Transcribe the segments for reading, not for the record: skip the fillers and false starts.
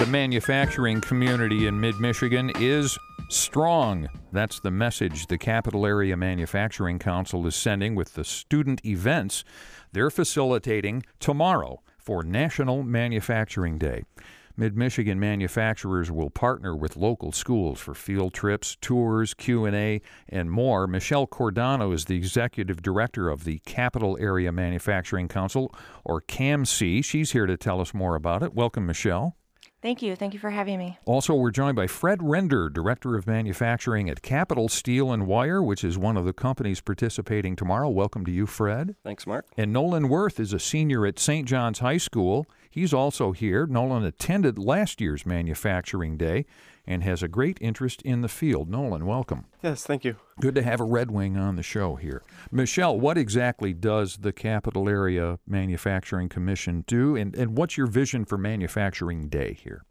manufacturing community in mid-Michigan is strong. That's the message the Capital Area Manufacturing Council is sending with the student events they're facilitating tomorrow for National Manufacturing Day. Mid-Michigan manufacturers will partner with local schools for field trips, tours, Q&A, and more. Michelle Cordano is the executive director of the Capital Area Manufacturing Council, or CAMC. She's here to tell us more about it. Welcome, Michelle. Thank you. Thank you for having me. Also, we're joined by Fred Render, Director of Manufacturing at Capital Steel and Wire, which is one of the companies participating tomorrow. Welcome to you, Fred. Thanks, Mark. And Nolan Worth is a senior at St. John's High School. He's also here. Nolan attended last year's Manufacturing Day and has a great interest in the field. Nolan, welcome. Yes, thank you. Good to have a Red Wing on the show here. Michelle, what exactly does the Capital Area Manufacturing Commission do, and what's your vision for Manufacturing Day here?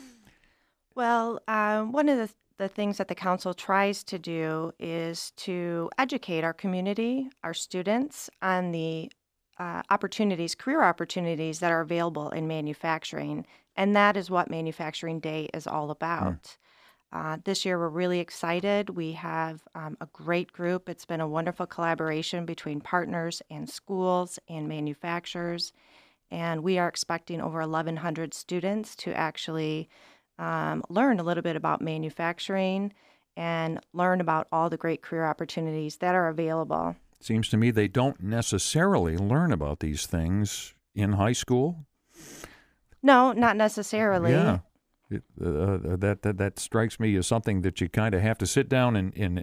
Well, one of the things that the council tries to do is to educate our community, our students, on the career opportunities that are available in manufacturing. And that is what Manufacturing Day is all about. This year, we're really excited. We have a great group. It's been a wonderful collaboration between partners and schools and manufacturers. And we are expecting over 1,100 students to actually learn a little bit about manufacturing and learn about all the great career opportunities that are available. Seems to me they don't necessarily learn about these things in high school. No, not necessarily. Yeah. That strikes me as something that you kind of have to sit down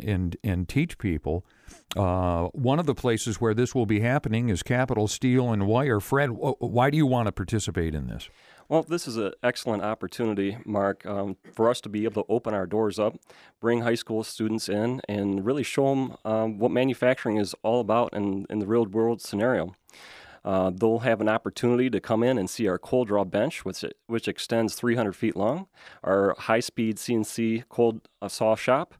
and teach people. One of the places where this will be happening is Capital Steel and Wire. Fred, why do you want to participate in this? Well, this is an excellent opportunity, Mark, for us to be able to open our doors up, bring high school students in, and really show them what manufacturing is all about in the real-world scenario. They'll have an opportunity to come in and see our cold draw bench, which extends 300 feet long, our high-speed CNC cold saw shop,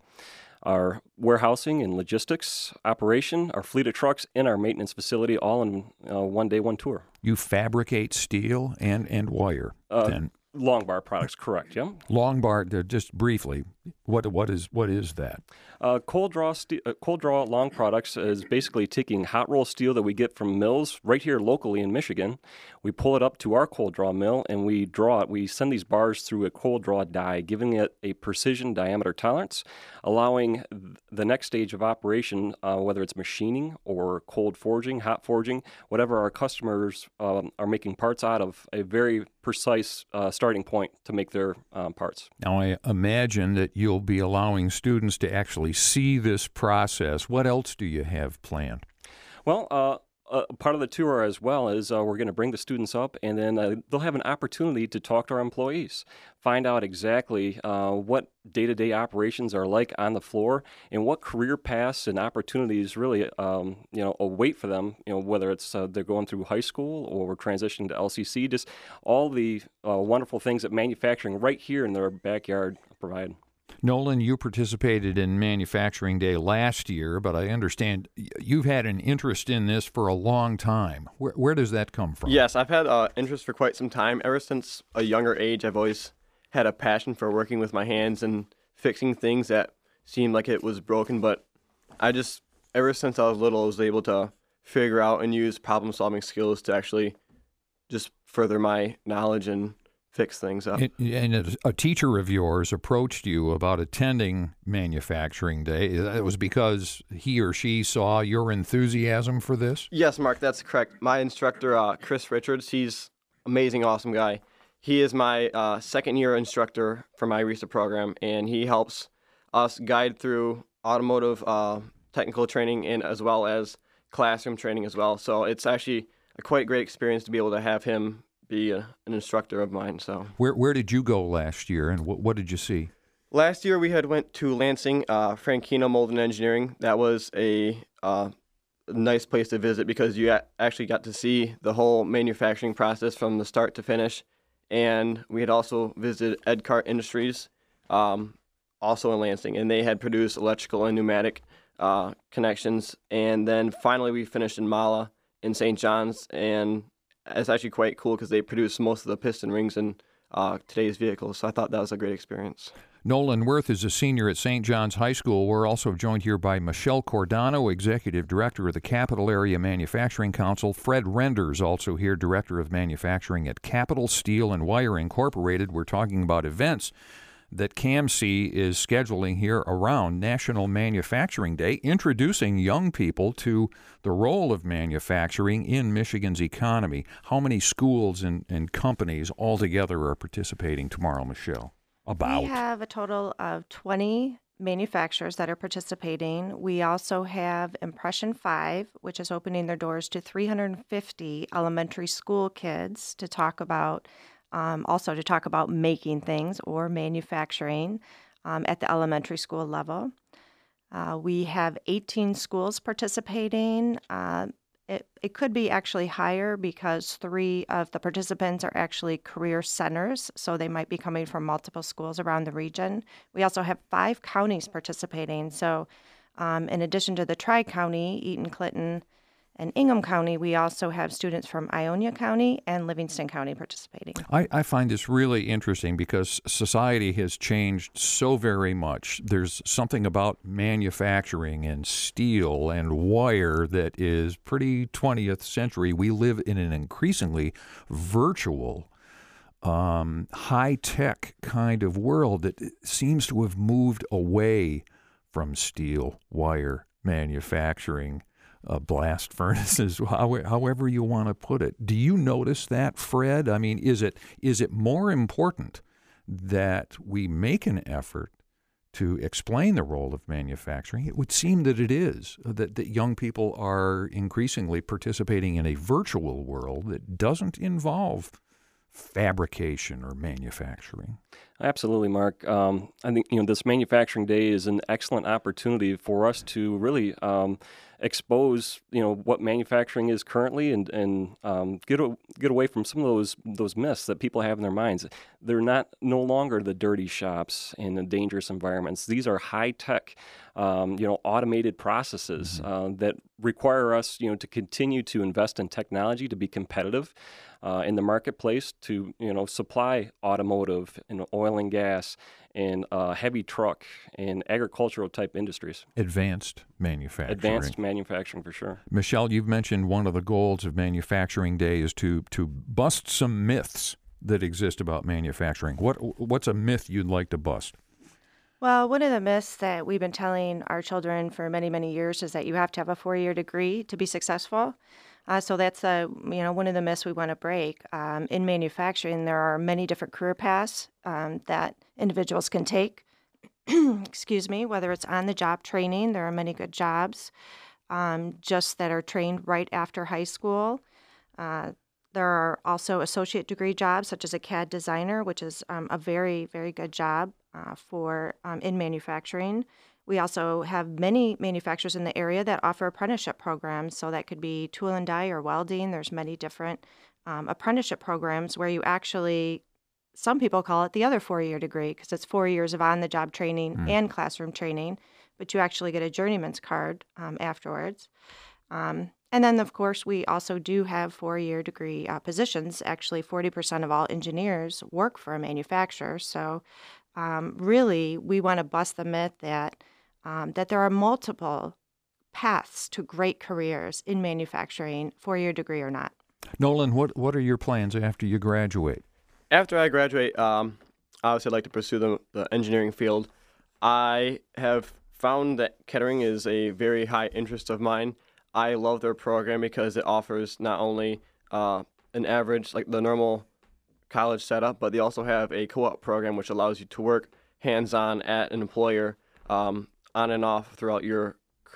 our warehousing and logistics operation, our fleet of trucks, and our maintenance facility, all in one day, one tour. You fabricate steel and wire, then? Long bar products, correct, yeah. Long bar, just briefly, what is that? Cold draw long products is basically taking hot roll steel that we get from mills right here locally in Michigan. We pull it up to our cold draw mill and we draw it. We send these bars through a cold draw die, giving it a precision diameter tolerance, allowing the next stage of operation, whether it's machining or cold forging, hot forging, whatever our customers are making parts out of, a very precise starting point to make their parts. Now, I imagine that you'll be allowing students to actually see this process. What else do you have planned? Well, part of the tour as well is we're going to bring the students up, and then they'll have an opportunity to talk to our employees, find out exactly what day-to-day operations are like on the floor, and what career paths and opportunities really await for them. Whether it's they're going through high school or we're transitioning to LCC, just all the wonderful things that manufacturing right here in their backyard provide. Nolan, you participated in Manufacturing Day last year, but I understand you've had an interest in this for a long time. Where does that come from? Yes, I've had interest for quite some time. Ever since a younger age, I've always had a passion for working with my hands and fixing things that seemed like it was broken. But ever since I was little, I was able to figure out and use problem-solving skills to actually just further my knowledge and fix things up. And a teacher of yours approached you about attending Manufacturing Day. It was because he or she saw your enthusiasm for this? Yes, Mark, that's correct. My instructor, Chris Richards, he's an amazing, awesome guy. He is my second-year instructor for my RESA program, and he helps us guide through automotive technical training and as well as classroom training as well. So it's actually a quite great experience to be able to have him be an instructor of mine. So where did you go last year, and what did you see? Last year we had went to Lansing, Frankino Mold and Engineering. That was a nice place to visit because you actually got to see the whole manufacturing process from the start to finish. And we had also visited Edcart Industries, also in Lansing, and they had produced electrical and pneumatic connections. And then finally we finished in Mala in St. John's, and it's actually quite cool because they produce most of the piston rings and today's vehicles. So I thought that was a great experience. Nolan Worth is a senior at St. John's High School. We're also joined here by Michelle Cordano, Executive Director of the Capital Area Manufacturing Council. Fred Renders, also here, Director of Manufacturing at Capital Steel and Wire Incorporated. We're talking about events that CAMC is scheduling here around National Manufacturing Day, introducing young people to the role of manufacturing in Michigan's economy. How many schools and companies altogether are participating tomorrow, Michelle? We have a total of 20 manufacturers that are participating. We also have Impression 5, which is opening their doors to 350 elementary school kids to talk about, making things or manufacturing at the elementary school level. We have 18 schools participating. It could be actually higher because 3 of the participants are actually career centers, so they might be coming from multiple schools around the region. We also have 5 counties participating. So in addition to the Tri-County, Eaton, Clinton, and Ingham County, we also have students from Ionia County and Livingston County participating. I find this really interesting because society has changed so very much. There's something about manufacturing and steel and wire that is pretty 20th century. We live in an increasingly virtual, high-tech kind of world that seems to have moved away from steel, wire, manufacturing, blast furnaces, however you want to put it. Do you notice that, Fred? I mean, is it more important that we make an effort to explain the role of manufacturing? It would seem that it is, that young people are increasingly participating in a virtual world that doesn't involve fabrication or manufacturing. Absolutely, Mark. I think this Manufacturing Day is an excellent opportunity for us to really expose what manufacturing is currently and get away from some of those myths that people have in their minds. They're no longer the dirty shops and the dangerous environments. These are high tech, automated processes that require us to continue to invest in technology to be competitive in the marketplace, to supply automotive and oil and gas and heavy truck and agricultural type industries. Advanced manufacturing. Advanced manufacturing, for sure. Michelle, you've mentioned one of the goals of Manufacturing Day is to bust some myths that exist about manufacturing. What's a myth you'd like to bust? Well, one of the myths that we've been telling our children for many, many years is that you have to have a 4-year degree to be successful. So that's one of the myths we want to break. In manufacturing, there are many different career paths that individuals can take. Excuse me, whether it's on-the-job training, there are many good jobs just that are trained right after high school. There are also associate degree jobs, such as a CAD designer, which is a very, very good job in manufacturing. We also have many manufacturers in the area that offer apprenticeship programs. So that could be tool and die or welding. There's many different apprenticeship programs where you actually, some people call it the other 4-year degree because it's 4 years of on-the-job training and classroom training, but you actually get a journeyman's card afterwards. And then, of course, we also do have 4-year degree positions. Actually, 40% of all engineers work for a manufacturer. So really, we want to bust the myth that there are multiple paths to great careers in manufacturing, 4-year degree or not. Nolan, what are your plans after you graduate? After I graduate, obviously I'd like to pursue the engineering field. I have found that Kettering is a very high interest of mine. I love their program because it offers not only an average, like the normal college setup, but they also have a co-op program which allows you to work hands-on at an employer on and off throughout your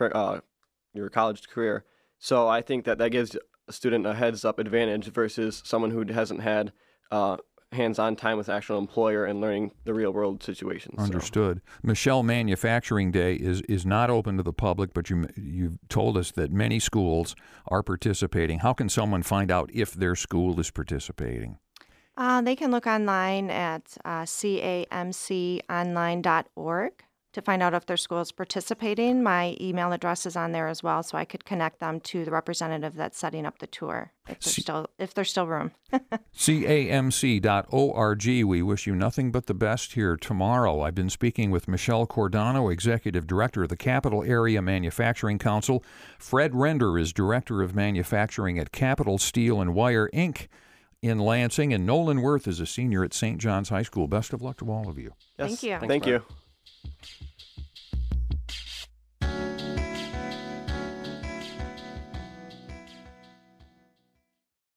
college career. So I think that gives a student a heads-up advantage versus someone who hasn't had hands-on time with the actual employer and learning the real-world situations. Understood. So. Michelle, Manufacturing Day is not open to the public, but you've told us that many schools are participating. How can someone find out if their school is participating? They can look online at camconline.org. to find out if their school is participating. My email address is on there as well, so I could connect them to the representative that's setting up the tour if there's still room. CAMC.org. We wish you nothing but the best here tomorrow. I've been speaking with Michelle Cordano, Executive Director of the Capital Area Manufacturing Council. Fred Render is Director of Manufacturing at Capital Steel and Wire, Inc. in Lansing, and Nolan Worth is a senior at St. John's High School. Best of luck to all of you. Yes. Thank you. Thank you.